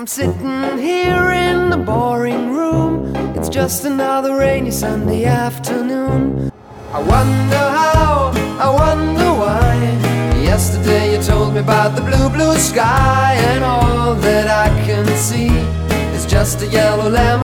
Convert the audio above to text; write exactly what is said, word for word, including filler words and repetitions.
sitting here in the boring room. It's just another rainy Sunday afternoon. I wonder how, I wonder why. Yesterday you told me about the blue, blue sky, and all that I can see is just a yellow lemon